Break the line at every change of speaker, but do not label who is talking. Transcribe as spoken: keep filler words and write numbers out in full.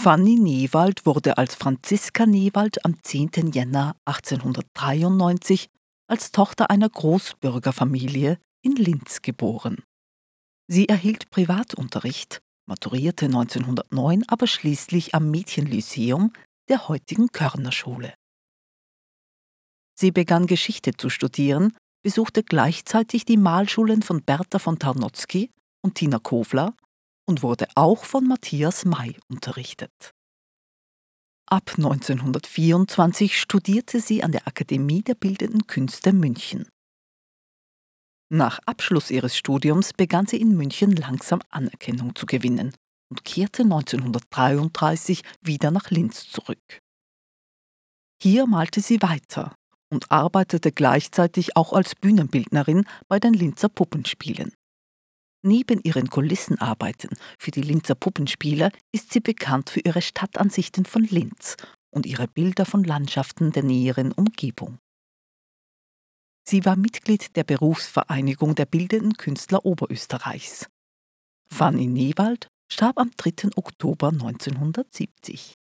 Fanny Newald wurde als Franziska Newald am zehnten Jänner achtzehnhundertdreiundneunzig als Tochter einer Großbürgerfamilie in Linz geboren. Sie erhielt Privatunterricht, maturierte neunzehnhundertneun aber schließlich am Mädchenlyzeum der heutigen Körnerschule. Sie begann Geschichte zu studieren, besuchte gleichzeitig die Malschulen von Berta von Tarnowski und Tina Kofler und wurde auch von Matthias May unterrichtet. Ab neunzehnhundertvierundzwanzig studierte sie an der Akademie der Bildenden Künste München. Nach Abschluss ihres Studiums begann sie in München langsam Anerkennung zu gewinnen und kehrte neunzehnhundertdreiunddreißig wieder nach Linz zurück. Hier malte sie weiter und arbeitete gleichzeitig auch als Bühnenbildnerin bei den Linzer Puppenspielen. Neben ihren Kulissenarbeiten für die Linzer Puppenspieler ist sie bekannt für ihre Stadtansichten von Linz und ihre Bilder von Landschaften der näheren Umgebung. Sie war Mitglied der Berufsvereinigung der Bildenden Künstler Oberösterreichs. Fanny Newald starb am dritten Oktober neunzehnhundertsiebzig.